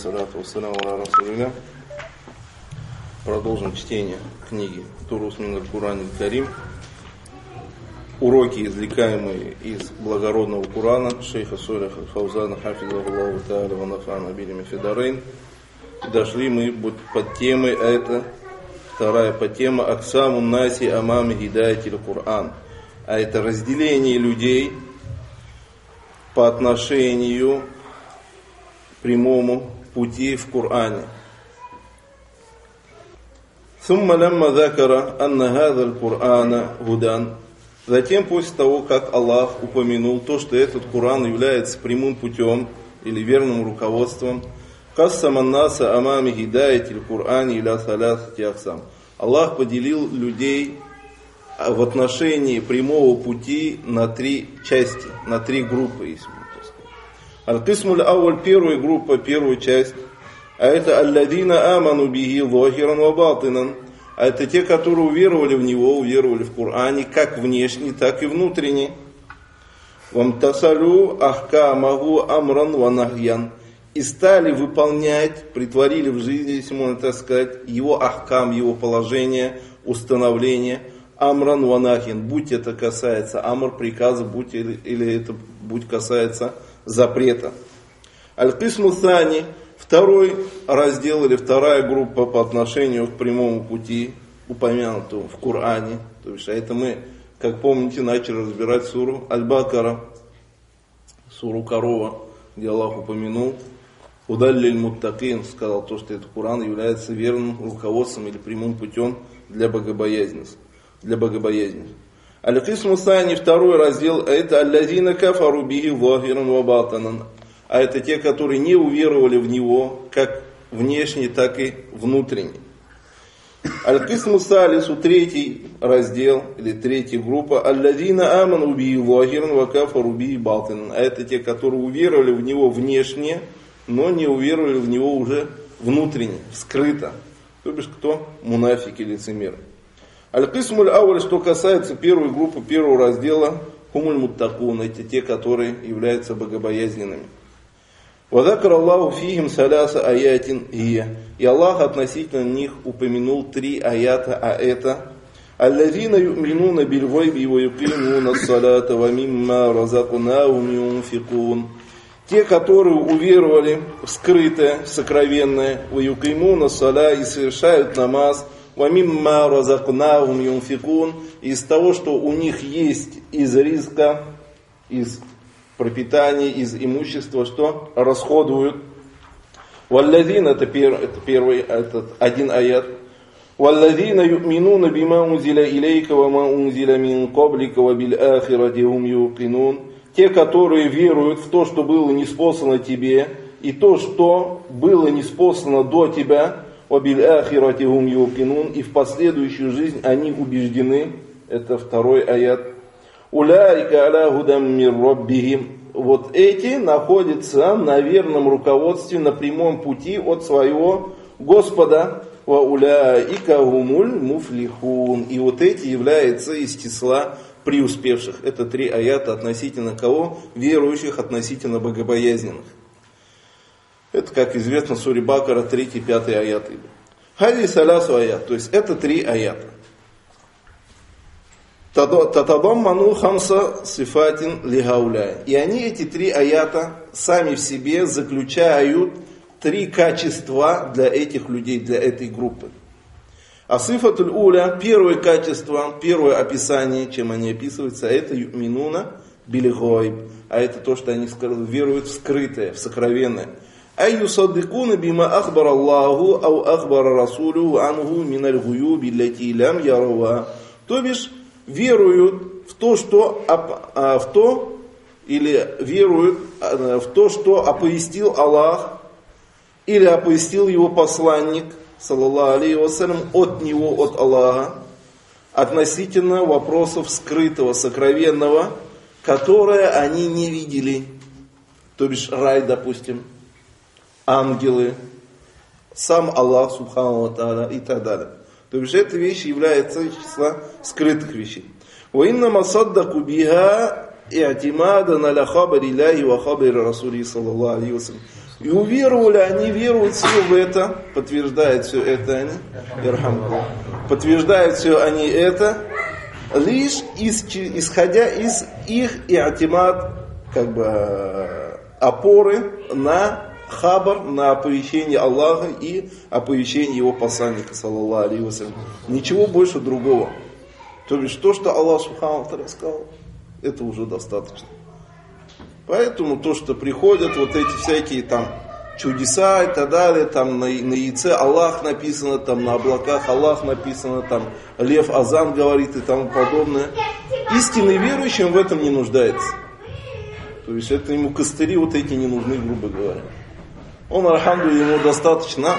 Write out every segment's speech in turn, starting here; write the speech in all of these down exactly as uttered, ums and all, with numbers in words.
вассалату вассаляму аля расулилля. Продолжим чтение книги Турус мин аль-Кур'ан аль-Карим. Уроки, извлекаемые из благородного Курана шейха Солиха аль-Фаузана хафизахуллаху та'аля ва нафа'ана бихи фид дарейн. Дошли мы под темой, а это вторая подтема Аксаму наси амами гидаяти аль-Кур'ан. А это разделение людей по отношению к прямому пути в Коране. ثم لما ذكر أن هذا القرآن هدى. Затем, после того, как Аллах упомянул то, что этот Коран является прямым путем или верным руководством, قسم الناس أمام هداية القرآن إلى ثلاثة أقسام. Аллах поделил людей в отношении прямого пути на три части, на три группы, если можно так сказать. Аль-Кисмуль Ауаль, первая группа, первая часть, а это алладина аману бихи зохиран ва батинан, а это те, которые уверовали в него, уверовали в Коране, как внешне, так и внутренне. Вамтасалю ахкамаху амран ва нахьян, и стали выполнять, притворили в жизни, если можно так сказать, его ахкам, его положение, установление, амран ва нахьян, будь это касается амр, приказа, будь или, или это будь касается запрета. Аль-Кисму Сани, второй раздел или вторая группа по отношению к прямому пути, упомянутому в Коране. То есть, а это мы, как помните, начали разбирать суру Аль-Бакара, суру Корова, где Аллах упомянул Удаллиль муттакин, сказал то, что этот Коран является верным руководством или прямым путем для богобоязни. Для богобоязни. Аль-Кисму Сани, второй раздел, это аллазина кафару бихи захиран ва батанан. А это те, которые не уверовали в него, как внешне, так и внутренне. Аль-Кисму Салису, третий раздел, или третья группа, аллазина аману бихи захиран ва кафару бихи батанан. А это те, которые уверовали в него внешне, но не уверовали в него уже внутренне, скрыто. То бишь кто? Мунафики, лицемеры. Аль-Кисмуль Ауаль, что касается первой группы, первого раздела, хумуль муттакун, это те, которые являются богобоязненными. Вадакар Аллаху фихим саляса аятин ия. И Аллах относительно них упомянул три аята, а это аллазина ю'минуна биль гайби ва юқимуна ас-салата ва мимма разакнахум юнфикун. Те, которые уверовали в скрытое, сокровенное, ва юқимуна ас-сала, и совершают намаз, ва мимма разакнахум юнфикун, из того, что у них есть из риска, из пропитания, из имущества, что расходуют. Валлазина, это, пер, это первый, этот один аят. Валлазина ю'минуна бима унзиля илейка ва ма унзиля мин каблика ва бил ахирати хум юқинун. Те, которые веруют в то, что было ниспослано тебе, и то, что было ниспослано до тебя, ва бил ахирати хум юқинун, и в последующую жизнь они убеждены. Это второй аят. Уляйка аля худам мир раббихим. Вот эти находятся на верном руководстве, на прямом пути от своего Господа. Ва уляйка гумуль муфлихун. И вот эти являются из числа преуспевших. Это три аята относительно кого? Верующих, относительно богобоязненных. Это, как известно, суре Бакара, третий, пятый аяты. Хади салясу аят. То есть это три аята. Татадамману хамса сифатин лихауля. И они, эти три аята, сами в себе заключают три качества для этих людей, для этой группы. А сифатуль уля, первое качество, первое описание, чем они описываются, это ю'минуна биль гайб. А это то, что они веруют в скрытое, в сокровенное. Ай юсаддикуна бима ахбар Аллаху ау ахбар Расулю анху миналь гуюби лати лям ярова. То бишь, веруют в то, что в то, или веруют в то, что оповестил Аллах, или оповестил его посланник, саллаллаху алейхи вассалям, от него, от Аллаха, относительно вопросов скрытого, сокровенного, которое они не видели. То бишь рай, допустим, ангелы, сам Аллах, субхану ва тааля, и так далее. То есть эта вещь является из числа скрытых вещей. وَإِنَّمَا صَدَّقُوا بِهَا اِعْتِمَادًا عَلَى خَبَرِ اللَّهِ وَخَبَرِ رَسُولِهِ صَلَّى اللَّهُ عَلَيْهِ وَسَلَّمَ. И уверовали они, веруют все в это, подтверждают все это они, подтверждают все они это, лишь из, исходя из их иатимат, как бы опоры на хабар, на оповещение Аллаха и оповещение его посланника, саллаллаху алейхи ва саллям. Ничего больше другого. То есть то, что Аллах субхану ва тааля сказал, это уже достаточно. Поэтому то, что приходят вот эти всякие там чудеса и так далее, там на, на яйце Аллах написано, там на облаках Аллах написано, там Лев Азан говорит и тому подобное. Истинный верующий в этом не нуждается. То есть это ему костыри вот эти не нужны, грубо говоря. Он, альхамду, ему достаточно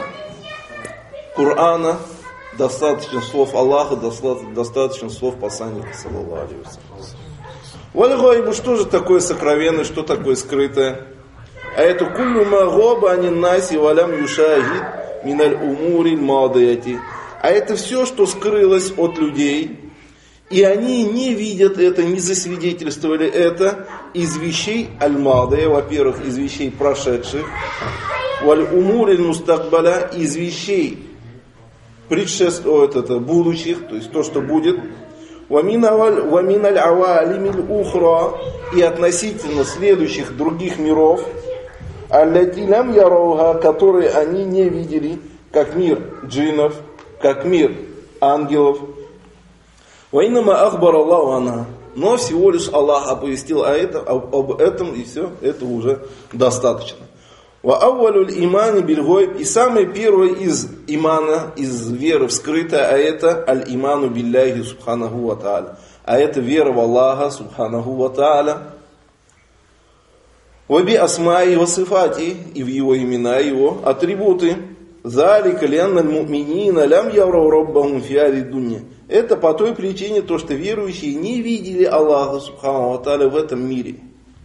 Корана, достаточно слов Аллаха, достаточно слов посланника, саллаллаху алейхи ва саллям. Валь-гайбу, что же такое сокровенное, что такое скрытое? А это куллю ма габа анин наси валям юшахид миналь умури мадаяти. А это все, что скрылось от людей, и они не видят это, не засвидетельствовали это из вещей аль-мадая, во-первых, из вещей прошедших, валь-умури мустакбаля, из вещей предшествует это, будущих, то есть то, что будет, ваминаль авалимиль ухра, и относительно следующих других миров, аллатилям яроуга, которые они не видели, как мир джиннов, как мир ангелов. Вайнама ахбар Аллаху анха, но всего лишь Аллах оповестил о этом, об этом, и все, это уже достаточно. Ва аввалюль имани биль гойб, и самое первое из имана, из веры в скрытое, а это аль-иману билляхи субханаху ва тааля. А это вера в Аллаха субханаху ва тааля. Ва би асмаи ва сифати, и в его имена, его атрибуты. Залика лянналь му'минина лям яврау роббахум фи ади дунья. Это по той причине, то, что верующие не видели Аллаха субханаху ва тааля в этом мире.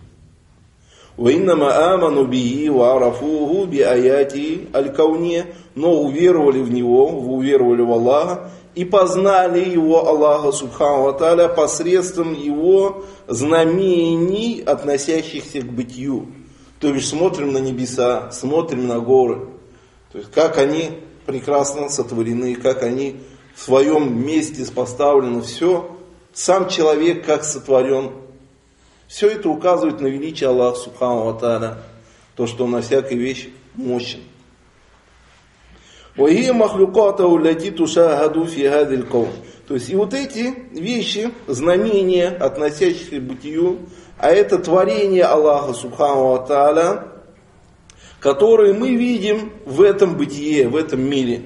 وَإِنَّمَا آمَنُوا بِهِ وَعَرَفُوهُ بِآيَاتِهِ الْكَوْنِيَّةِ, но уверовали в Него, уверовали в Аллаха и познали Его, Аллаха субхану ва тааля, посредством Его знамений, относящихся к бытию. То есть смотрим на небеса, смотрим на горы, то есть как они прекрасно сотворены, как они в своем месте поставлены, все, сам человек как сотворен. Все это указывает на величие Аллаха субхану ва тааля, то, что он на всякой вещи мощен. То есть и вот эти вещи, знамения, относящиеся к бытию, а это творение Аллаха субхану ва тааля, которые мы видим в этом бытие, в этом мире,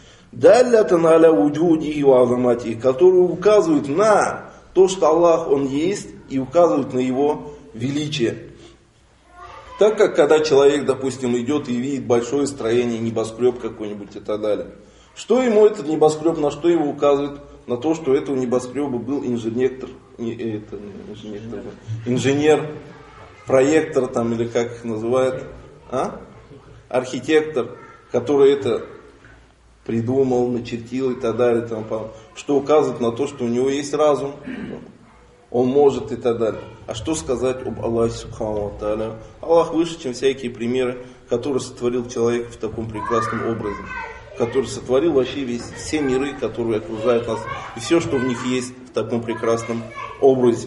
которые указывают на то, что Аллах, Он есть, и указывают на Его величие. Так как когда человек, допустим, идет и видит большое строение, небоскреб какой-нибудь и так далее. Что ему этот небоскреб, на что его указывает? На то, что этого небоскреба был инженер, это, инженер, инженер, проектор там, или как их называют, а? Архитектор, который это придумал, начертил и так далее, там, что указывает на то, что у него есть разум, он может и так далее. А что сказать об Аллахе субхану ва тааля? Аллах выше, чем всякие примеры, которые сотворил человека в таком прекрасном образе, который сотворил вообще весь, все миры, которые окружают нас, и все, что в них есть в таком прекрасном образе.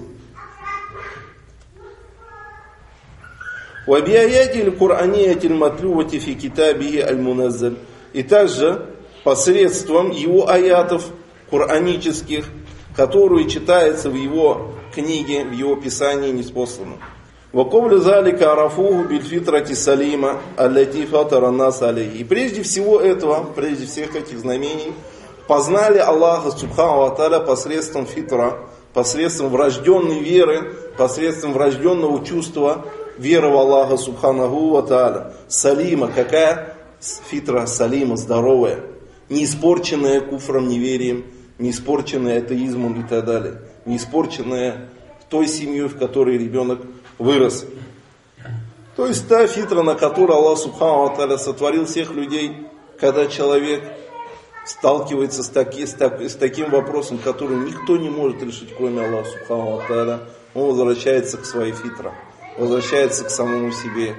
И также посредством его аятов куранических, которые читаются в его книге, в его писании ниспосланном. وَقَوْلُ ذَلِكَ عَرَفُوهُ بِالْفِطْرَةِ سَلِيمَةِ الَّتِي فَطَرَ النَّاسَ عَلَيْهِ. И прежде всего этого, прежде всех этих знамений, познали Аллаха субхану ва тааля посредством фитра, посредством врожденной веры, посредством врожденного чувства веры в Аллаха субханаху ва тааля. Салима, какая фитра? Салима, здоровая, не испорченная куфром, неверием, не испорченная атеизмом и так далее, не испорченная той семьей, в которой ребенок вырос. То есть та фитра, на которой Аллах субхану ва тааля сотворил всех людей, когда человек сталкивается с, таки, с, так, с таким вопросом, который никто не может решить, кроме Аллаха субхану ва тааля, он возвращается к своей фитре, возвращается к самому себе,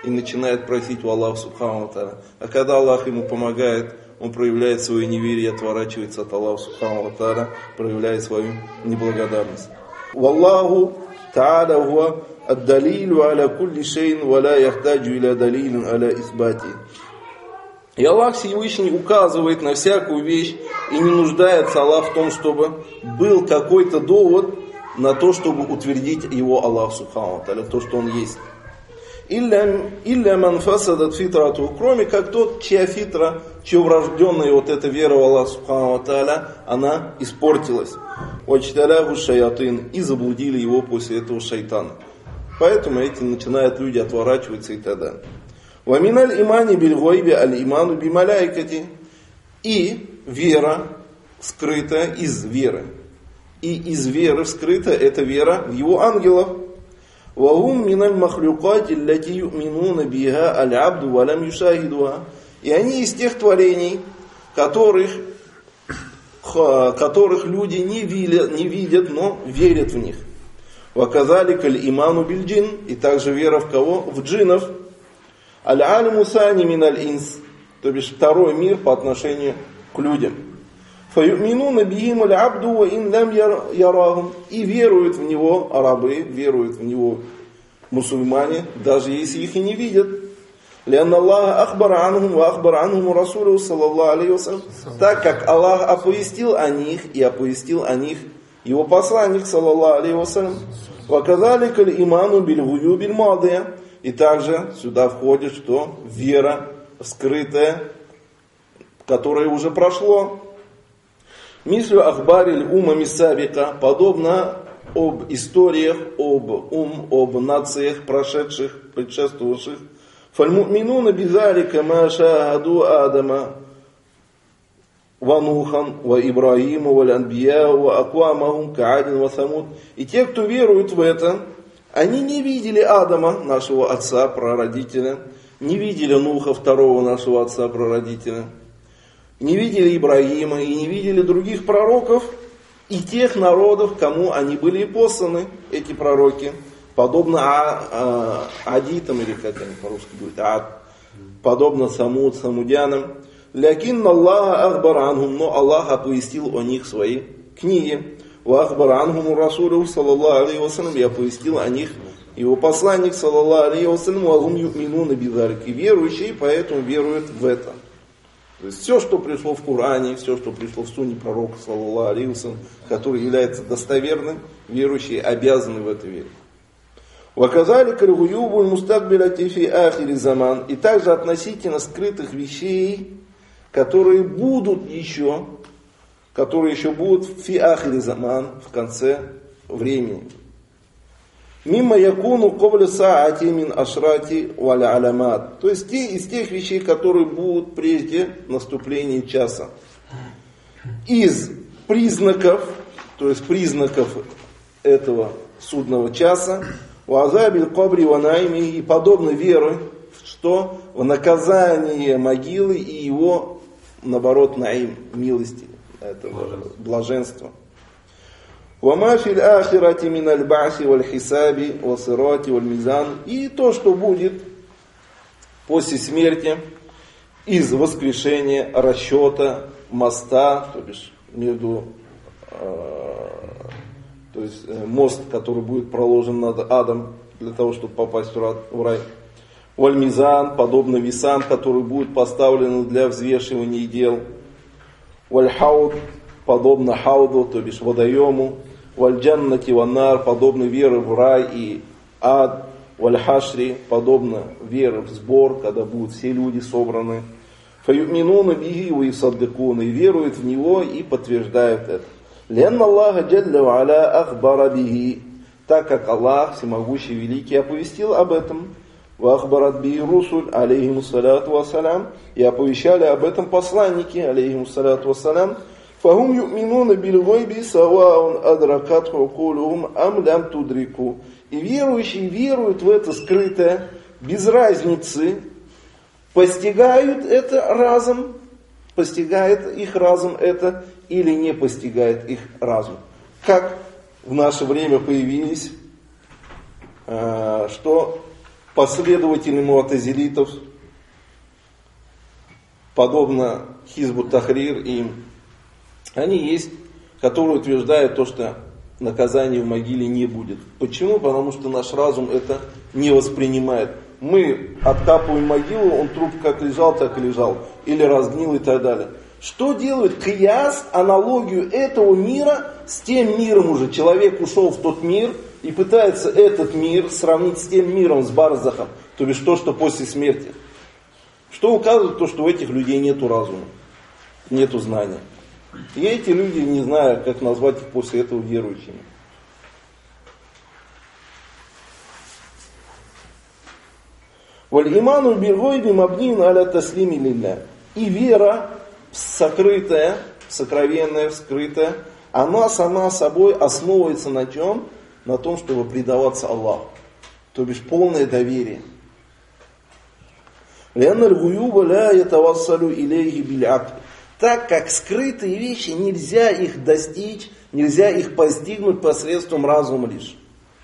и начинает просить у Аллаха Субхану ва Тааля. А когда Аллах ему помогает, он проявляет свое неверие, отворачивается от Аллаха Субхану ва Тааля, проявляет свою неблагодарность. Валлаху Тааля хуа ад-далилу аля кулли шейн ва ла яхтаджу иля далилин аля исбати. И Аллах Всевышний указывает на всякую вещь, и не нуждается Аллах в том, чтобы был какой-то довод на то, чтобы утвердить его Аллах Субхану ва Тааля, то, что он есть. Илля ман фасадат фитрату, кроме как тот, чья фитра, чья врожденная вот эта вера в Аллах Субхану ва Тааля, она испортилась. Вачталяху шаятин, и заблудили его после этого шайтана. Поэтому эти начинают люди отворачиваться и так далее. Ваминаль имани биль гойби аль иману би маляйкати. И вера скрытая из веры. И из веры скрыта эта вера в его ангелов. Вагум миналь махлюкати лати юминуна биха аль абду валям юшахидуа. И они из тех творений, которых, которых люди не видят, не видят, но верят в них. Ваказали каль иману биль джин. И также вера в кого? В джинов. Аль-алиму сани миналь инс, то бишь второй мир по отношению к людям. Фаюминуна бихим аль-абду ва ин лям ярахум. И веруют в него арабы, веруют в него мусульмане, даже если их и не видят. Лянна Аллах ахбара анхум ва ахбара анхум расулю саллаллаху алейхи вассалям. Так как Аллах оповестил о них и оповестил о них его посланник саллаллаху алейхи вассалям. Ваказали каль иману биль гую биль мадия. И также сюда входит, что вера скрытая, которая уже прошло. Мислю ахбариль ума мисабика, подобно об историях, об ум, об нациях прошедших, предшествовавших. Фальмуминуна бизалика ма шахаду Адама ва Нухан ва Ибрахима ва Анбия ва Аквамахум Каадин ва Самуд. И те, кто верует в это, они не видели Адама, нашего отца, прародителя, не видели Нуха, второго нашего отца, прародителя, не видели Ибрагима и не видели других пророков и тех народов, кому они были посланы, эти пророки, подобно а, а, адитам, или как они по-русски говорят, ад, подобно Самуд, самудянам. Лякинна Аллаха ахбар анхум, но Аллах оповестил о них свои книги. Вахбар анхуму расулю саллаллаху алейхи вассалям, я оповестил о них его посланник саллаллаху алейхи вассалям, вагум юминуна бидалик, и верующие поэтому веруют в это. То есть все, что пришло в Коране, все, что пришло в сунне пророка саллаллаху алейхи вассалям, который является достоверным, верующие обязаны в это верить. Ваказали кальгуюбуль мустакбиляти фи ахири заман, и также относительно скрытых вещей, которые будут еще, которые еще будут в фи ахири заман, в конце времени. Мимма якуну ковля саати мин ашрати валя алямат. То есть те из тех вещей, которые будут прежде наступления часа. Из признаков, то есть признаков этого судного часа, вазабиль кабри ванайми, и подобно веры, что в наказание могилы и его, наоборот, наим, милости, этого блаженства. وَمَا فِي الْآخِرَةِ مِنَ الْبَعْثِ وَالْحِسَابِ وَالصِّرَاطِ وَالْمِيزَانِ. И то, что будет после смерти из воскрешения, расчета, моста, то бишь между, э, то есть мост, который будет проложен над адом для того, чтобы попасть в рай. Валь-мизан, подобно весам, которые будут поставлены для взвешивания дел. Валь-хауд, подобно хауду, то бишь водоему. Валь-джаннати ван-нар, подобно веры в рай и ад. Валь-хашри, подобно веры в сбор, когда будут все люди собраны. Фаюминуна бихи ва юсаддикуна, и веруют в него и подтверждают это. Лянна Аллаха джалля ва аля ахбара бихи, так как Аллах, всемогущий великий, оповестил об этом. Ва ахбарат бихи русуль, алейхиму салату вассалям, и оповещали об этом посланники, алейхиму салату вассалям. Фахум ю'минуна бил гойби саваун адракатху кулухум ам лям тудрику. И верующие веруют в это скрытое, без разницы, постигают это разом, постигает их разум это или не постигает их разум. Как в наше время появились, что последователи муатазилитов, подобно Хизбут Тахрир им, они есть, которые утверждают то, что наказания в могиле не будет. Почему? Потому что наш разум это не воспринимает. Мы откапываем могилу, он труп как лежал, так и лежал. Или разгнил и так далее. Что делает кияс, аналогию этого мира с тем миром уже? Человек ушел в тот мир и пытается этот мир сравнить с тем миром, с барзахом. То бишь то, что после смерти. Что указывает то, что у этих людей нету разума, нету знания. И эти люди, не знаю, как назвать их после этого верующими. Валь-иману биль-гойби мабнин аля таслими лилля. И вера сокрытая, сокровенная, скрытая, она сама собой основывается на чем? На том, чтобы предаваться Аллаху. То бишь полное доверие. Так как скрытые вещи нельзя их достичь, нельзя их постигнуть посредством разума лишь.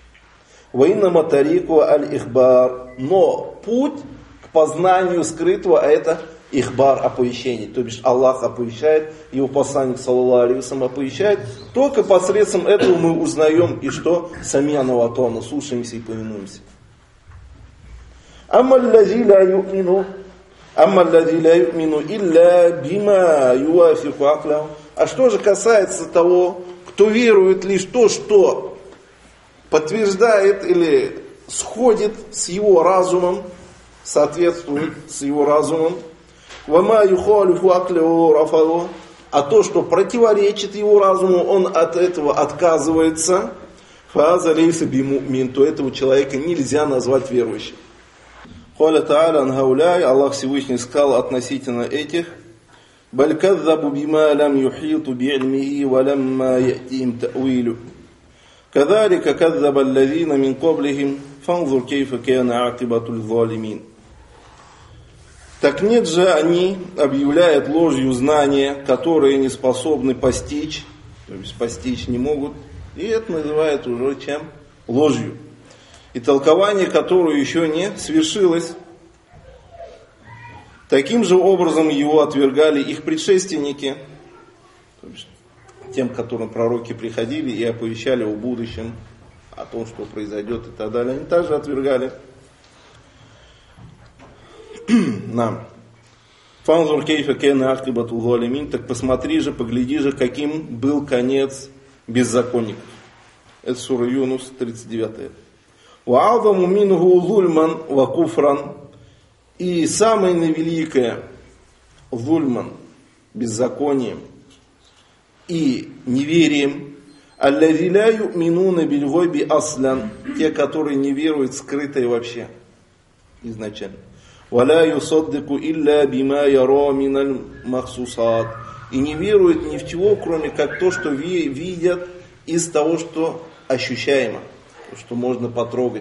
Но путь к познанию скрытого это ихбар, оповещение. То бишь Аллах оповещает, его посланник саллаллаху алейхи ва саллям оповещает. Только посредством этого мы узнаем и что? Сами'на ва атa'на, слушаемся и повинуемся. Амма аллази ла ю'мину Амма аллази ла ю'мину илля бима юафику акляху. А что же касается того, кто верует лишь то, что подтверждает или сходит с его разумом, соответствует с его разумом, вама юхалифу акляху рафалу, а то, что противоречит его разуму, он от этого отказывается, фаза лейса биму'мин, то этого человека нельзя назвать верующим. Каля та'аля ан хауляй, Аллах Всевышний сказал относительно этих, баль каззабу бима лам юхиту би'ильмихи ва ламма я'тихим та'вилу. Кадалика каззаба аллазина мин каблихим, фанзур кейфа кана акибатуль залимин. Так нет же, они объявляют ложью знания, которые не способны постичь, то есть постичь не могут, и это называют уже чем? Ложью. И толкование, которое еще не свершилось. Таким же образом его отвергали их предшественники, то есть тем, которым пророки приходили и оповещали о будущем, о том, что произойдет и так далее. Они также отвергали. Нам. Фанзур кейфа кана акибатуль залимин, так посмотри же, погляди же, каким был конец беззаконников. Это сура Юнус, тридцать девятая. Ва'адаму мингу зульман ва куфран. И самое невеликое зульман, беззаконием и неверием, аллази ла ю'минуна биль гойби аслян, те, которые не веруют скрытое вообще, изначально. Валя юсаддику илля бима яра миналь махсусат. И не веруют ни в чего, кроме как то, что видят из того, что ощущаемо, что можно потрогать.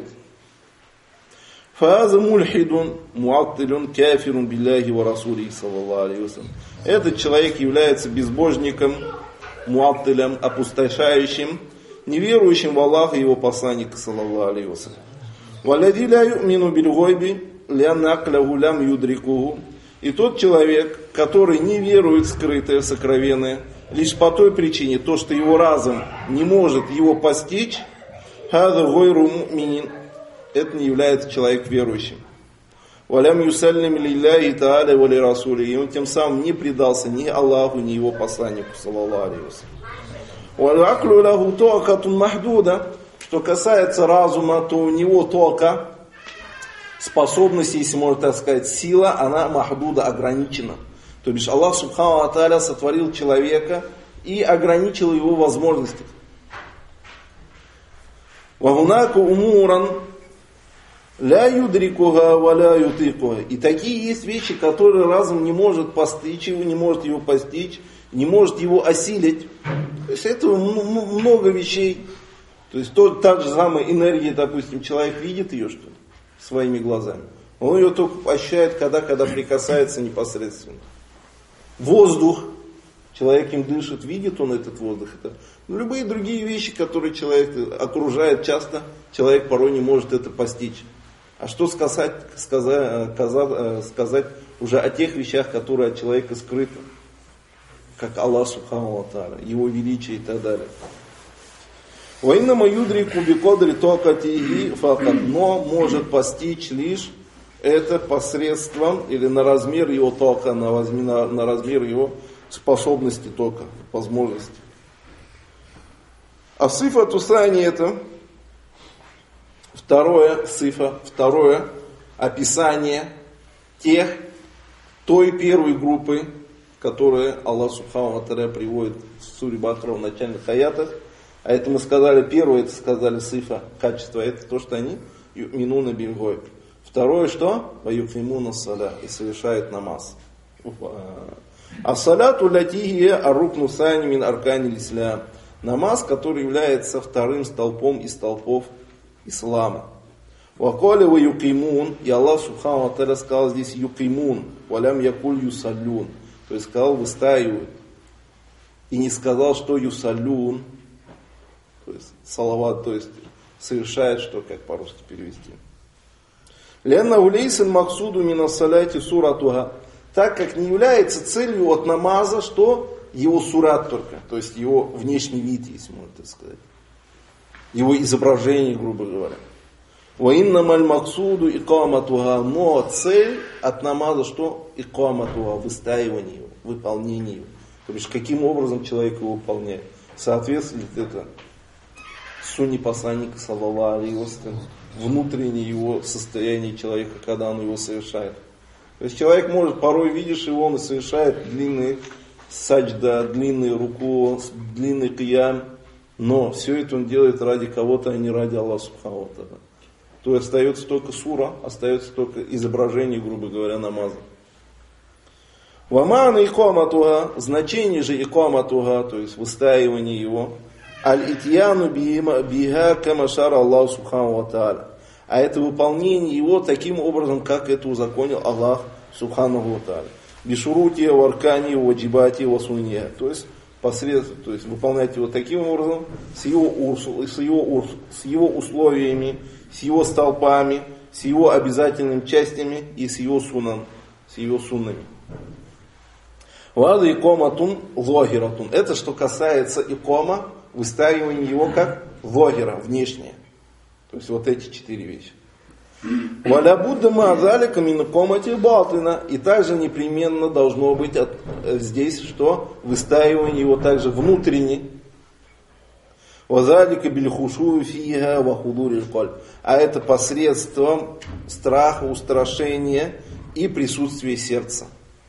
Фаза мульхидун муаттилун кафирун билляхи ва расулихи саллаллаху алейхи ва саллям. Этот человек является безбожником, муаттилем, опустошающим, неверующим в Аллаха и его посланника саллаллаху алейхи ва саллям. Валади ла ю'мину биль гойби лянна акляху лям юдрикуху. И тот человек, который не верует в скрытое, сокровенное, лишь по той причине, то, что его разум не может его постичь, хаза гойру му'минин, это не является человек верующим. Валям юсаллим лилляхи та'аля ва ли расули. И он тем самым не предался ни Аллаху, ни его посланнику, саллаллаху алейхи ва саллям. Валь аклю лаху тоакатун махдуда. Что касается разума, то у него тока, способность, если можно так сказать, сила, она махдуда, ограничена. То бишь Аллах субхану ва тааля сотворил человека и ограничил его возможности. Вагунаку умуран ля юдрикуга ва ля ютикуга. И такие есть вещи, которые разум не может постичь, его не может его постичь, не может его осилить. То есть это много вещей. То есть то, та же самая энергия, допустим, человек видит ее, что ли, своими глазами. Он ее только ощущает, когда, когда прикасается непосредственно. Воздух. Человек им дышит, видит он этот воздух. Это, ну, любые другие вещи, которые человек окружает, часто человек порой не может это постичь. А что сказать, сказать, сказать уже о тех вещах, которые от человека скрыты, как Аллах Субхану ва Тааля, Его величие и так далее. Но может постичь лишь это посредством или на размер его тока, на, на, на размер его способности тока, возможности. А сифа тусани это второе сифа, второе описание тех, той первой группы, которые Аллах Субхану ва Тааля приводит в суре Бакара в начальных аятах. А это мы сказали, первое, это сказали сифа, качество, это то, что они ю'минуна биль-гайб. Второе, что? Ваюкимуна саля, и совершают намаз. А саляту латихия аррукну сани мин аркани ислам. Намаз, который является вторым столпом из столпов ислама. Вакали ва юкимун, и Аллах Субхану ва Тааля сказал здесь юкимун, валям якуль юсалюн. То есть сказал, выстаивают. И не сказал, что юсалюн. То есть салават, то есть совершает, что, как по-русски перевести. Ленна улейсен максуду минасаляти суратуга. Так как не является целью от намаза, что его сурат только, то есть его внешний вид, если можно так сказать. Его изображение, грубо говоря. Ваиннамаль максуду икаматуга. Но цель от намаза, что? Икаматуга, выстаивание его, выполнение его. То есть каким образом человек его выполняет. Соответствует это сунне посланника, саллаллаху алейхи ва саллям, внутреннее его состояние человека, когда он его совершает. То есть человек может, порой видишь его, он совершает длинный саджда, длинный руку, длинный киям, но все это он делает ради кого-то, а не ради Аллаха Субхану ва Тааля. То есть остается только сура, остается только изображение, грубо говоря, намаза. Вамана икаматуга, значение же икаматуга, то есть выстаивание его, аль-итьяну биха камашар Аллах Субхану ва Тааля. А это выполнение его таким образом, как это узаконил Аллах Субхану ва Тааля. Бишурути, варкани, ваджибати, васунья. То есть посредством, то есть выполнять его таким образом, с его, с, его, с его условиями, с его столпами, с его обязательными частями и с его сунан, с его суннами. Вада икоматун логиратун. Это что касается икома, выстаивания его как логера, внешнее. То есть вот эти четыре вещи. Валя будда маазалика минакомати балтина. И также непременно должно быть от, здесь что? Выстаивание его также внутренне. Вазалика бильхушу фига вахудури коль. А это посредством страха, устрашения и присутствия сердца.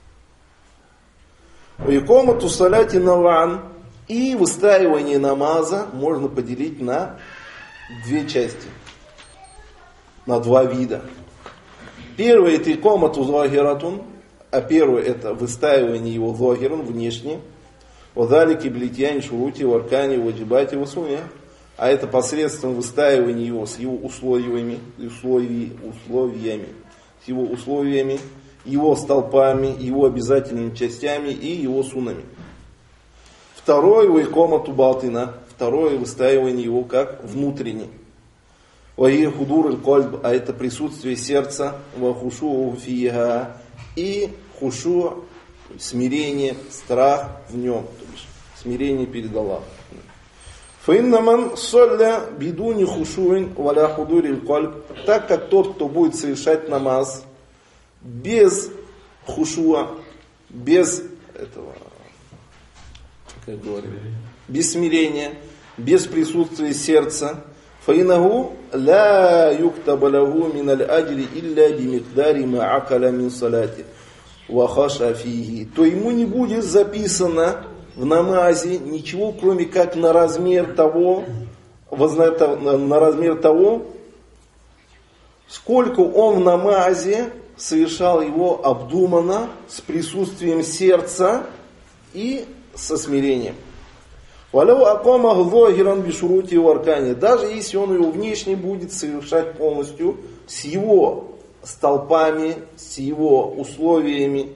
Икомату саляти наван. И выстаивание намаза можно поделить на две части, на два вида. Первый это икомату злагиратун, а первый это выстаивание его злагиран, внешне. Вадалики блитьяни шурути варкани ваджибати васуня. А это посредством выстаивания его с его условиями, условиями, условиями, с его условиями, его столпами, его обязательными частями и его сунами. Второе икомату балтина, второе выстаивание его как внутренне. Ваги худур аль-кольб, а это присутствие сердца, вахушу фига, и хушу, смирение, страх в нем, то есть смирение перед Аллахом. Фаиннаман солля бидуни хушуин валя худур аль-кольб, так как тот, кто будет совершать намаз без хушуа, без этого, как говорили, без смирения, без присутствия сердца, фаинаху ла юктаба лаху мин аль-аджри илля бимикдари ма акаля мин салати ва хаша фиги. То ему не будет записано в намазе ничего, кроме как на размер того, на размер того, сколько он в намазе совершал его обдуманно, с присутствием сердца и со смирением. Валяу акома глогиран бишурути варкани. Даже если он его внешне будет совершать полностью с его столпами, с его условиями.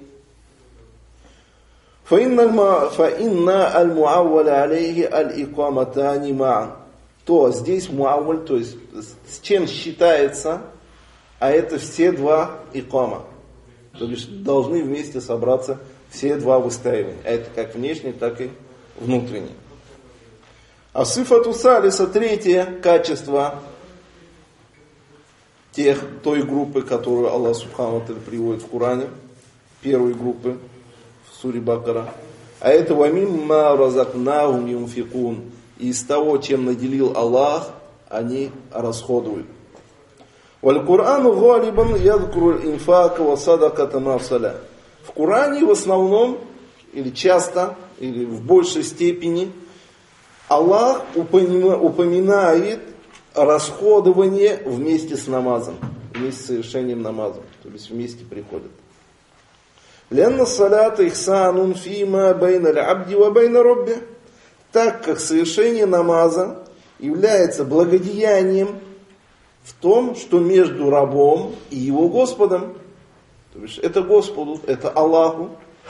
Фаинна аль-муавваля алейхи аль-икаматани ма'ан. То здесь муавваль, то есть с чем считается А это все два икама. То есть должны вместе собраться все два выстаивания. А это как внешне, так и внутренне. А сифату салиса, третье качество тех, той группы, которую Аллах Субхану ва Тааля приводит в Коране, первой группы в суре Бакара. А это «Вамимма разакнахум юнфикун». Из того, чем наделил Аллах, они расходуют. «Валь-Курану галибан ядкуру инфака ва садаката мавсаля». В Коране в основном, или часто, или в большей степени, Аллах упоминает расходование вместе с намазом, вместе с совершением намаза, то есть вместе приходят. «Лянна салята ихсанун фима байна аль-абди ва байна робби». Так как совершение намаза является благодеянием в том, что между рабом и его Господом. То есть это Господу, это Аллаху.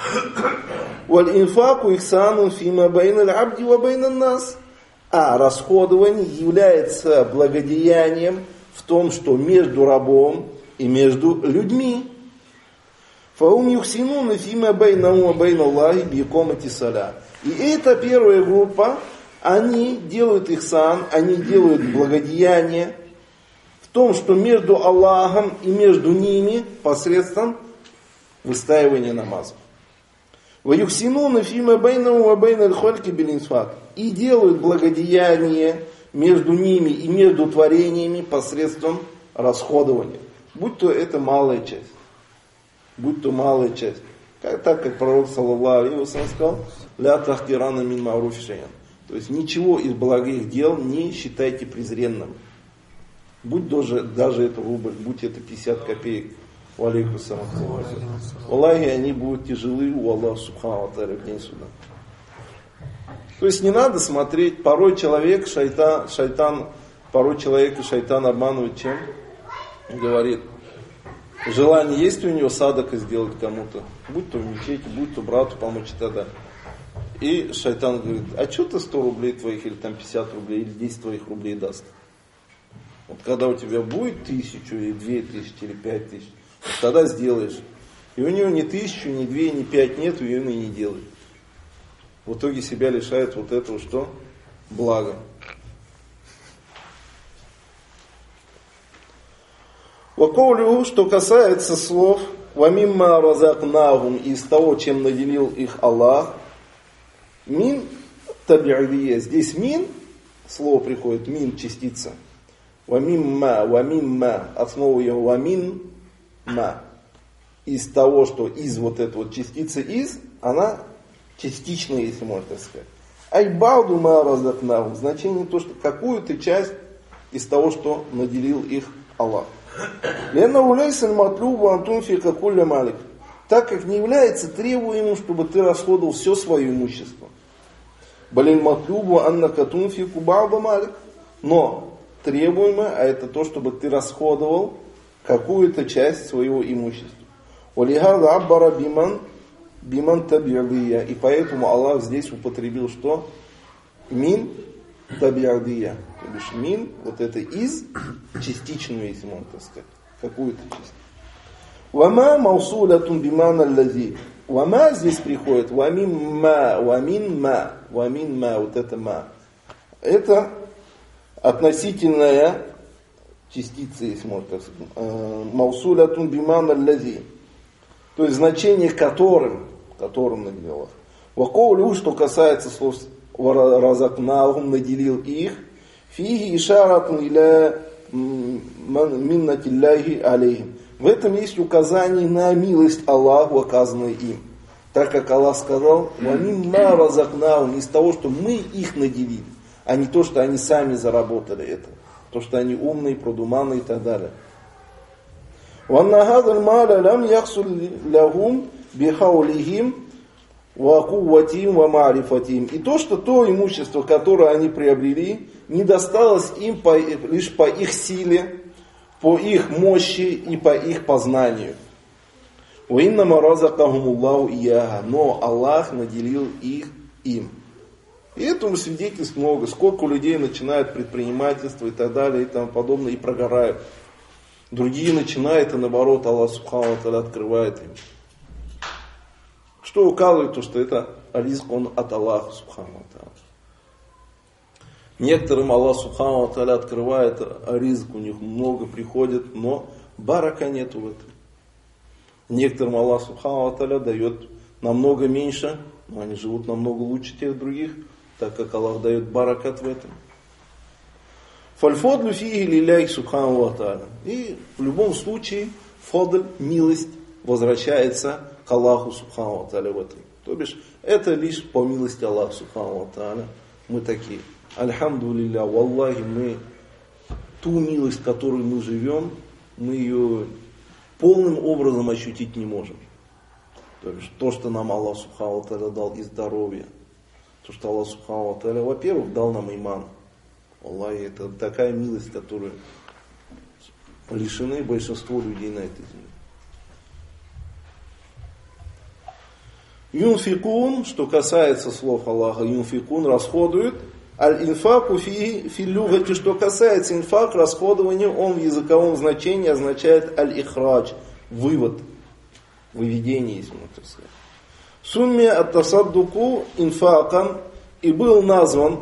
«Валь-инфаку ихсанун фима байна аль-абди ва байна ан-нас». А расходование является благодеянием в том, что между рабом и между людьми. «Фаум юхсинуна фима байнахум ва байна Аллахи биикомати саля». И эта первая группа, они делают ихсан, они делают благодеяние в том, что между Аллахом и между ними посредством выстаивания намаза. «Ваюхсинуна фима байнахум ва байна аль-хальки бил-инфак». И делают благодеяние между ними и между творениями посредством расходования. Будь то это малая часть. Будь то малая часть. Как, так как пророк саллаллаху алейхи ва саллям сказал, «Ля тахкирана мин ма'руфи шай'ан». То есть ничего из благих дел не считайте презренным. Будь даже, даже это рубль, будь это пятьдесят копеек. Алейкум ассалам. Аллахи, они будут тяжелы у Аллаха Субхану ва Тааля в день суда. То есть не надо смотреть, порой человек, шайтан, шайтан, порой человек и шайтан обманывает чем? Говорит, желание есть у него садака сделать кому-то, будь то в мечети, будь то брату помочь и так далее. И шайтан говорит, а что ты сто рублей твоих, или там пятьдесят рублей, или десять твоих рублей даст? Вот когда у тебя будет тысячу, или две тысячи, или пять тысяч, вот тогда сделаешь. И у него ни тысячу, ни две, ни пять нету, и он и не делает. В итоге себя лишает вот этого что? Блага. Вакоулю, что касается слов «Вамимма разакнахум» из того, чем наделил их Аллах, мин таби'вия. Здесь мин, слово приходит, мин, частица. Вамимма, вамимма, основа его вамин, ма. Из того, что из вот этой вот частицы из, она частично, если можно так сказать. Айбауду ма разакнахум. Значение то, что какую-то часть из того, что наделил их Аллах. Ленна уляйсан матлюбу антунфика кулля малик. Так как не является требуемым, чтобы ты расходовал все свое имущество. Балин матлюбу аннака тунфику баба малик. Но требуемое, а это то, чтобы ты расходовал какую-то часть своего имущества. Олихада аббара биман биман таби'дия. И поэтому Аллах здесь употребил что? Мин таби'дия. То бишь мин, вот это из, частичную, если можно так сказать, какую-то часть. Вама маусулятун бимана аллази. Вама здесь приходит, вамин ма, вамин ма, вамин ма, вот это ма. Это относительная частица, если можно так сказать. Маусулятун бимана аллази. То есть значение которым, которым наделил. Вакоулю, что касается слов разакнахум, наделил их, фиги ишаратун иля миннатилляхи алейхим. В этом есть указание на милость Аллаху, оказанную им. Так как Аллах сказал, «Вамимма разакнахум», из того, что мы их наделили, а не то, что они сами заработали это. То, что они умные, продуманные и так далее. وَأَنَّ هَذَا الْمَالَ لَمْ يَحْصُلْ لَهُمْ بِحَوْلِهِمْ وَقُوَّتِهِمْ وَمَعْرِفَتِهِمْ. И то, что то имущество, которое они приобрели, не досталось им по, лишь по их силе, по их мощи и по их познанию. وَإِنَّمَا رَزَقَهُمُ اللَّهُ إِيَّاهَا. Но Аллах наделил их им. И этому свидетельств много. Сколько людей начинают предпринимательство и так далее и тому подобное и прогорают. Другие начинают, и наоборот, Аллах Субхану ва Тааля открывает им. Что указывает, то, что это ризк, он от Аллаха Субхану ва Тааля. Некоторым Аллах Субхану ва Тааля открывает ризк, у них много приходит, но барака нету в этом. Некоторым Аллах Субхану ва Тааля дает намного меньше, но они живут намного лучше тех других, так как Аллах дает баракат в этом. Фальфодлю фиги лиляй Субхану ва Тааля. И в любом случае фодль, милость, возвращается к Аллаху Субхану ва Тааля в этом. То бишь, это лишь по милости Аллаха Субхану ва Тааля мы такие. Альхамду лилля, валлахи, мы ту милость, которой мы живем, мы ее полным образом ощутить не можем. То есть то, что нам Аллах Субхану ва Тааля дал, и здоровье. То, что Аллах Субхану ва Тааля, во-первых, дал нам иман. Аллахи, это такая милость, которую лишены большинство людей на этой земле. Юнфикун, что касается слов Аллаха, юнфикун, расходуют. Аль-инфаку фи филлюгати, что касается инфак, расходования, он в языковом значении означает аль-ихрадж, вывод, выведение, если можно так сказать. Сумме ат-тасаддуку инфакан, и был назван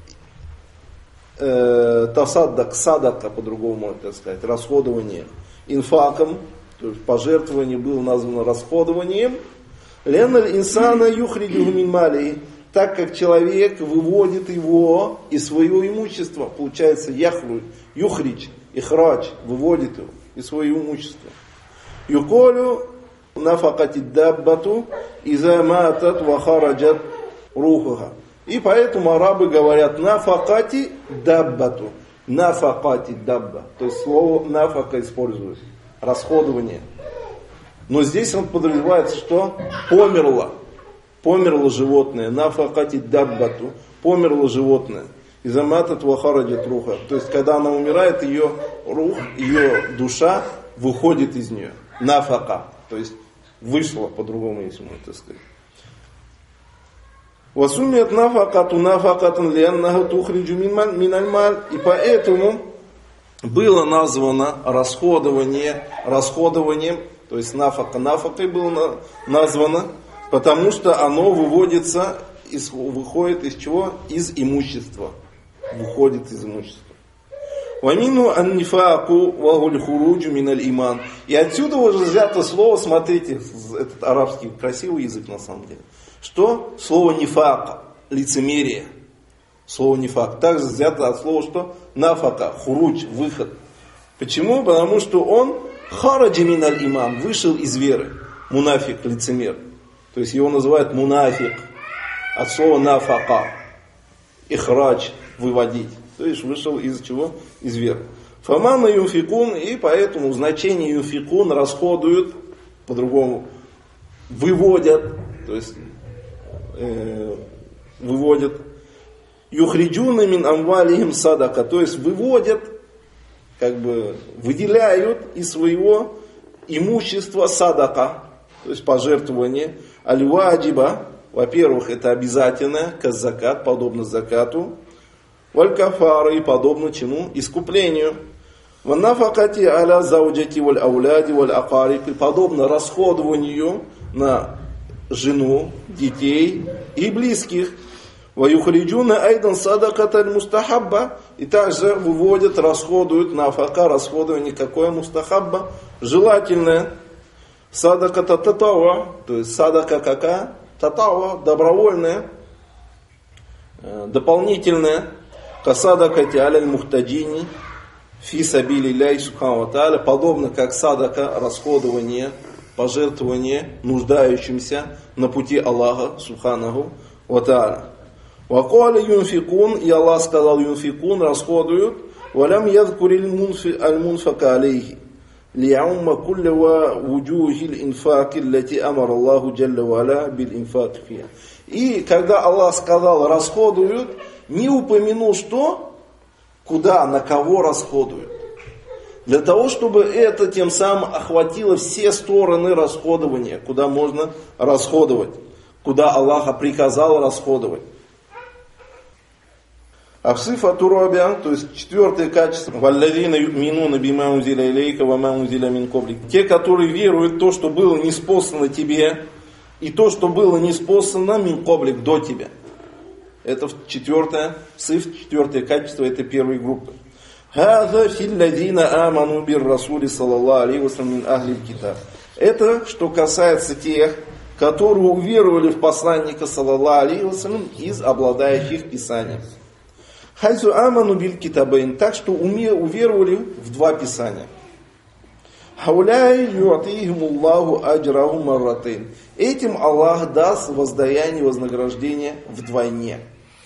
э, тасаддак, садака, по-другому можно так сказать, расходование инфаком, то есть пожертвование было названо расходованием. Леналь инсана юхриджу мин мали, так как человек выводит его из своего имущества, получается яхру, юхридж, ихрадж, выводит его из своего имущества. Юколю нафакати даббату иза матат вахараджат рухаха. И поэтому арабы говорят нафакати даббату, нафакати дабба, то есть слово нафака используют, расходование. Но здесь он подразумевает, что померло. Померло животное, нафакати даббату, померло животное. Изаматат вахараджат руха. То есть, когда она умирает, ее рух, ее душа выходит из нее. Нафака. То есть, вышла, по-другому, если можно так сказать. Васумият нафакату нафакатан лианнаху тухриджу миналь. И поэтому было названо расходование, расходованием, то есть нафака, нафакой было названо, потому что оно выводится, из, выходит из чего? Из имущества. Выходит из имущества. Вамину аннифаку вагуль хуруджу миналь иман. И отсюда уже взято слово, смотрите, этот арабский красивый язык на самом деле. Что? Слово нифак, лицемерие. Слово нифак. Также взято от слова что? Нафака, хурудж, выход. Почему? Потому что он хараджи миналь иман, вышел из веры. Мунафик, лицемер. То есть его называют мунафик. От слова нафака. Ихрадж, выводить. То есть вышел из чего? Из веры. Фамана юнфикун, и поэтому значение юнфикун расходуют, по-другому, выводят, то есть э, выводят. Юхриджуна мин амвалихим садака, то есть выводят, как бы выделяют из своего имущества садака, то есть пожертвование. Аль-ваджиба, во-первых, это обязательно, каззакат, подобно закату. Валь-кафара, и подобно чему? Искуплению. Ванафакати аля зауджати валь ауляди валь акарик, и подобно расходованию на жену, детей и близких. Ваюхриджуна айдан садакат аль-мустахабба, и также выводят, расходуют нафака, расходование какое мустахабба? Желательное. Садаката татава, то есть садака какая? Татава, добровольная, дополнительная. Касадакати аляль мухтадини фи сабили ляй субхану ва тааля, подобно как садака, расходование, пожертвование нуждающимся на пути Аллаха субханаху ва тааля. Вакуали юнфикун, и Аллах сказал юнфикун, расходуют, валям ядкуриль аль-мунфака алейхи. ليعم كل وجوه الإنفاق التي أمر الله جل وعلا بالإنفاق فيها. И когда Аллах сказал расходуют, не упомянул что, куда, на кого расходуют. Для того, чтобы это тем самым охватило все стороны расходования, куда можно расходовать, куда Аллах приказал расходовать. Асифату рабиа, то есть четвертое качество. Валлазина ю'минуна бима унзиля илейка ва ма унзиля мин qablик. Те, которые веруют в то, что было ниспослано тебе, и то, что было ниспослано мин qablик, до тебя. Это четвертое, сиф, четвертое качество этой первой группы. Хаза филладина аману бир расули саллаллаху алейхи ва саллям мин ахлил китаб. Это что касается тех, которые уверовали в посланника саллаллаху алейхи ва саллям из обладающих писанием. Хайзу аману биль китабайн, так что уверовали в два писания. Хауляй юатихимуллаху аджраху марратейн. Этим Аллах даст воздаяние, вознаграждение вдвойне.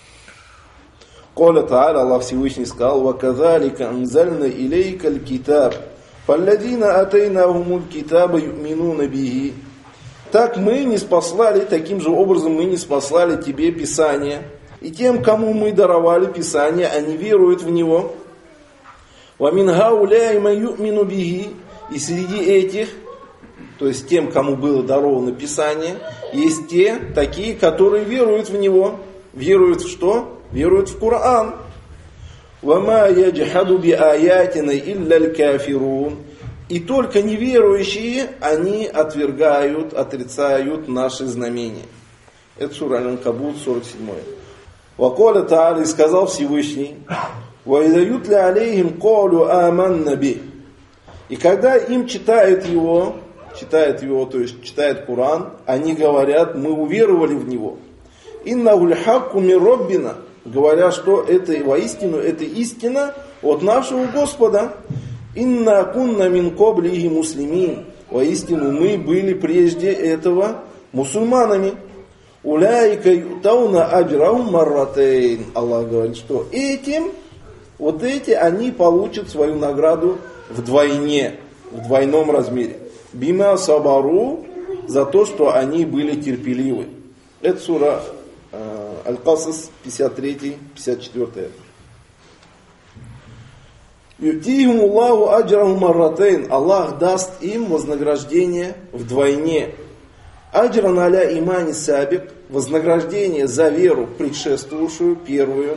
Коля Тааля, Аллах Всевышний сказал: «Ваказалика анзальна илейка аль-китаб, фалладина атайнахумуль китаба ю'минуна бихи». Так мы не спаслали, таким же образом мы не спаслали тебе Писание. И тем, кому мы даровали Писание, они веруют в него. «Вамин хауляй ма ю'мину бихи». И среди этих, то есть тем, кому было даровано Писание, есть те, такие, которые веруют в него. Веруют в что? Веруют в Коран. «Вама яджхаду би аятина илля аль-кафирун». И только неверующие, они отвергают, отрицают наши знамения. Это сура Аль-Анкабут, сорок седьмой. «Ваколя Тааля», сказал Всевышний: «Ва иза ютля алейхим колю аманна би». И когда им читают его, читают его, то есть читают Коран, они говорят: мы уверовали в него. «Иннахуль хакку мир роббина», говоря, что это воистину, это истина от нашего Господа. «Инна кунна мин коблихи муслимин», воистину мы были прежде этого мусульманами. «Уляйка ютауна аджрахум марратейн». Аллах говорит, что этим, вот эти, они получат свою награду вдвойне, в двойном размере. «Бима сабару», за то, что они были терпеливы. Это сура э, Аль-Касас, пятьдесят три пятьдесят четыре. «Ютихумуллаху аджрахум марратейн». Аллах даст им вознаграждение вдвойне. «Аджран аля имани сабик», вознаграждение за веру, предшествовавшую первую.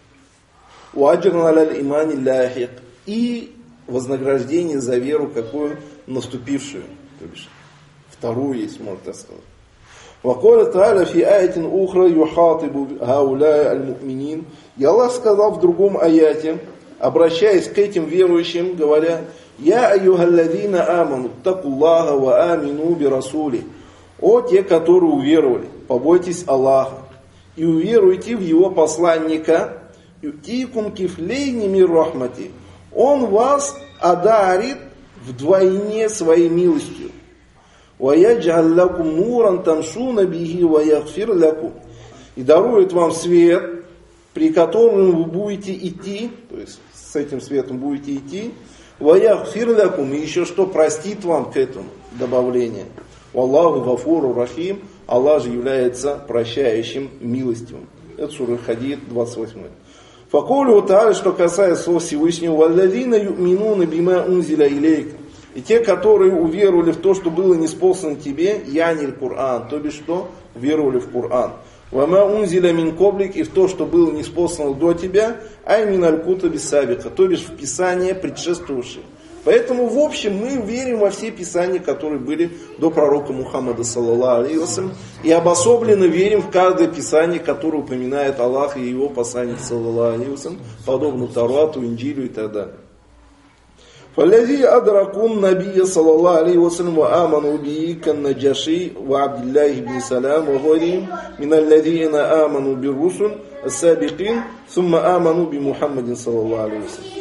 «У аджран аля имани ляхик», и вознаграждение за веру, какую наступившую, то бишь вторую, если можно так сказать. «Ваколя тааля фи аятин ухра юхатибу гауляя аль-му'минин». И Аллах сказал в другом аяте, обращаясь к этим верующим, говоря: «Я аюхалладина аману такуллаха ва амину би расули». О те, которые уверовали, побойтесь Аллаха и уверуйте в его посланника. «Ютикум кифлейни мир рахмати». Он вас одарит вдвойне своей милостью. «Ваяджаль лакум нуран тамшуна бихи ваягфир лакум». И дарует вам свет, при котором вы будете идти, то есть с этим светом будете идти, ваягфир лакум, и еще что, простит вам к этому добавление. «Валлаху гафуру рахим», Аллах же является прощающим, милостивым. Это сура Хадид, двадцать восемь. Факолю Тааля, что касается слов Всевышнего: «Валлазина ю'минуна бима унзиля илейка». И те, которые уверовали в то, что было ниспослано тебе, яниль Коран, то бишь что? Уверовали в Коран. «Вама унзиля мин коблик», и в то, что было ниспослано до тебя, ай мин аль-кута бисабиха, то бишь в Писание предшествовавшее. Поэтому, в общем, мы верим во все Писания, которые были до пророка Мухаммада, саллаллаху алейхи ва саллям, и обособленно верим в каждое Писание, которое упоминает Аллах и его посланник, саллаллаху алейхи ва саллям, подобно Таурату, Инджилю и так далее. «Фаллязи адракун набия, саллаллаху алейхи ва саллям, ва аману би каннаджаши, ва абдиллахи бин салям, ва гайрим, миналладина аману бир русуль, ассабикин, сумма аману би Мухаммадин, саллаллаху алейхи ва саллям».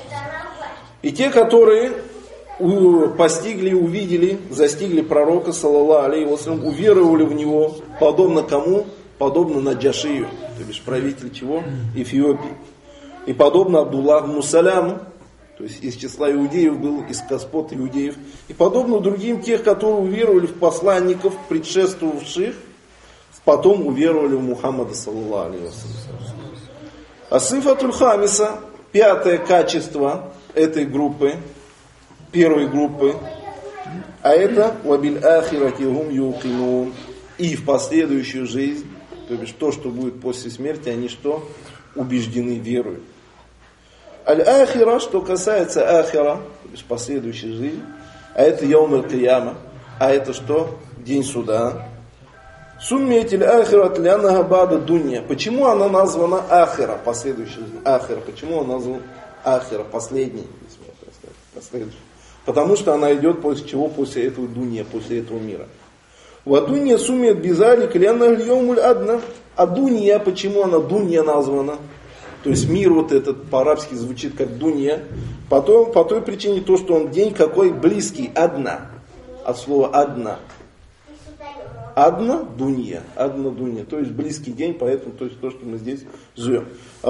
И те, которые постигли, увидели, застигли пророка, саллаллаху алейхи ва саллям, уверовали в него, подобно кому? Подобно Наджашию, то бишь правитель чего? Эфиопии. И подобно Абдуллаху Саляму, то есть из числа иудеев был, из господ иудеев. И подобно другим тех, которые уверовали в посланников, предшествовавших, потом уверовали в Мухаммада, саллаллаху алейхи ва саллям. Асифатуль хамиса, пятое качество этой группы, первой группы, а это вабиль ахирати гум юкинун, и в последующую жизнь, то бишь то, что будет после смерти, они что? убеждены, веруют. Аль-ахира, что касается ахира, то есть последующей жизни, а это яум аль-кияма, а это что? День суда. Суммиятиль ахират лянаха бада дунья. Почему она названа ахира, последующая жизнь? Ахира. Почему она названа ахира, последний? Последующий. Потому что она идет после чего? После этого дунья, после этого мира. Ва дунья суммият бизали лянаха яумуль адна. А дунья, почему она дунья названа? То есть мир вот этот по-арабски звучит как дунья. Потом, по той причине, то, что он день какой близкий, одна. От слова одна. Одна дунья, одна дунья, то есть близкий день, поэтому то есть то, что мы здесь живем. И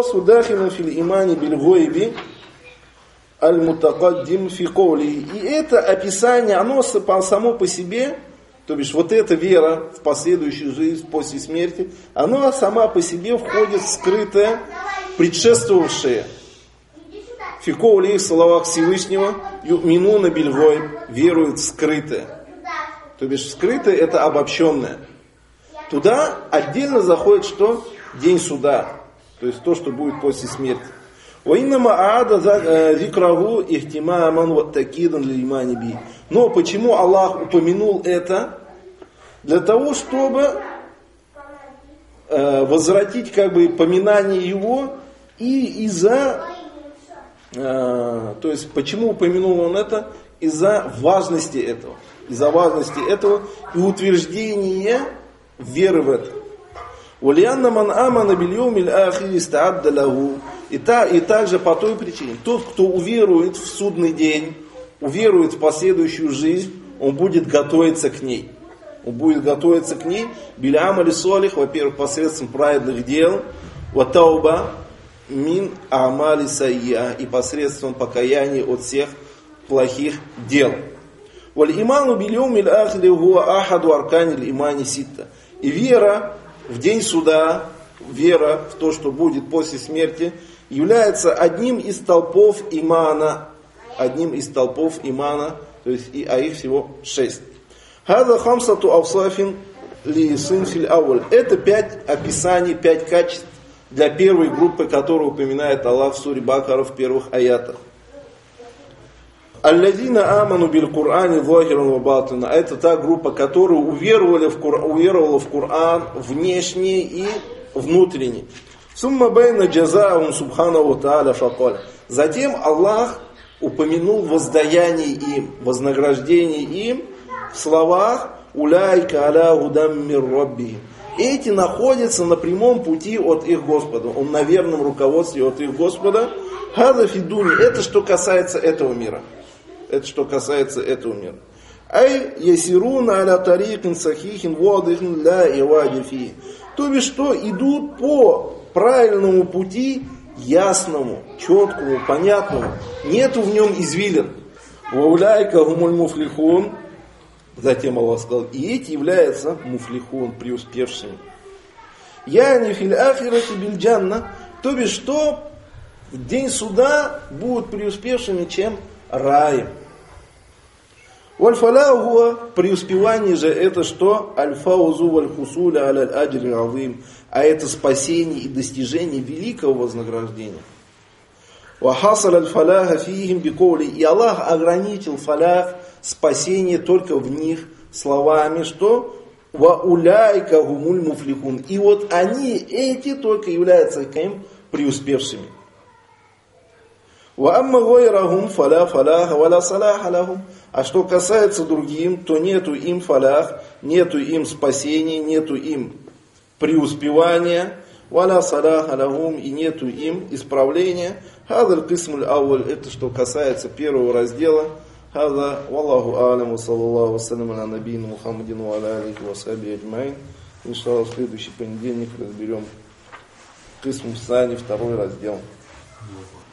это описание, оно само по себе, то есть вот эта вера в последующую жизнь после смерти, оно сама по себе входит в скрытое, предшествовавшее. Фикоули в словах Всевышнего, юминуна бильвой, веруют в скрытое. То есть скрытое это обобщенное. Туда отдельно заходит что? День суда. То есть то, что будет после смерти. Но почему Аллах упомянул это? Для того, чтобы э, возвратить как бы поминание его и из-за... Э, то есть почему упомянул он это? Из-за важности этого. Из-за важности этого и утверждения веры в это. И, та, и также по той причине, тот, кто уверует в судный день, уверует в последующую жизнь, он будет готовиться к ней. Он будет готовиться к ней, билям али солих, во-первых, посредством праведных дел, ватауба мин амали сайя, и посредством покаяния от всех плохих дел. Валь-иману билюмиль ахли хуа ахаду арканиль имани ситта. И вера в день суда, вера в то, что будет после смерти, является одним из столпов имана. Одним из столпов имана, то есть, и, а их всего шесть. Хаза хамсату авсафин ли синфиль ауль. Это пять описаний, пять качеств для первой группы, которую упоминает Аллах в суре Бакара в первых аятах. Аллазина аману биль Кур'ани захиран ва батина. Это та группа, которая уверовала в, Кур... уверовала в Коран внешне и внутренне. Сумма байна джазаум субханаху тааля факаля. Затем Аллах упомянул воздаяние им, вознаграждение им в словах уляйка аля гудам мир рабби. Эти находятся на прямом пути от их Господа. Он на верном руководстве от их Господа. Хаза фидуни. Это что касается этого мира. Это что касается этого мира. Ай ясируна аля тарикин сахихин вадихин ля ивади фи. То бишь, что идут по правильному пути, ясному, четкому, понятному. Нету в нем извилин. Вауляйка гумуль муфлихун. Затем Аллах сказал, и эти являются муфлихун, преуспевшими. Я не фил ахирати биль джанна. То бишь, что в день суда будут преуспевшими, чем раем. Валь-фалахуа, преуспевание же это что? Аль-фаузу валь-хусуля аль-аджри азим. А это спасение и достижение великого вознаграждения. Вахасаль аль-фаляха фихим биколи. И Аллах ограничил фалях, спасение только в них словами, что? Вауляйка гумуль муфлихун. И вот они, эти только являются кем? Преуспевшими. А что касается другим, то нету им фалях, нету им спасения, нету им преуспевания, валя салаха лахум, и нету им исправления. Хазаль кисмуль ауль, это что касается первого раздела. Хаза валлаху аляму саллаллаху вассалям аля набийна Мухаммадину ва аля алейхи ва сахбихи аджмаин. Иншаллах, в следующий понедельник разберем кисму сани, второй раздел.